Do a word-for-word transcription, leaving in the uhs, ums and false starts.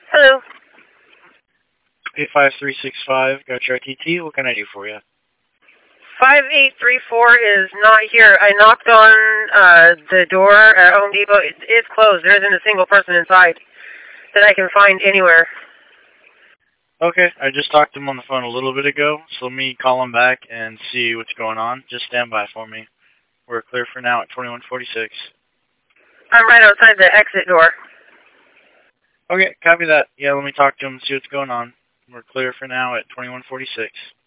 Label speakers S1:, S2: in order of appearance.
S1: Hello.
S2: eight five three six five, got your T T. What can I do for you?
S1: five eight three four is not here. I knocked on uh, the door at Home Depot. It, it's closed. There isn't a single person inside that I can find anywhere.
S2: Okay, I just talked to him on the phone a little bit ago, so let me call him back and see what's going on. Just stand by for me. We're clear for now at twenty-one forty-six.
S1: I'm right outside the exit door.
S2: Okay, copy that. Yeah, let me talk to him and see what's going on. We're clear for now at twenty-one forty-six.